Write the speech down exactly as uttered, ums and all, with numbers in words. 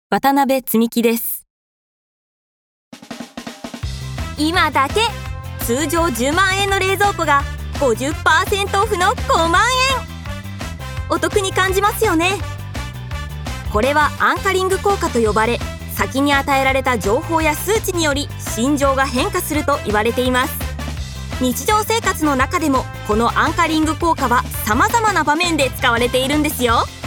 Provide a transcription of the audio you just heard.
渡辺積樹です。 今だけ通常じゅうまんえんの冷蔵庫が ごじゅっパーセント オフのごまんえん。お得に感じますよね。これはアンカリング効果と呼ばれ、先に与えられた情報や数値により心情が変化すると言われています。日常生活の中でもこのアンカリング効果は様々な場面で使われているんですよ。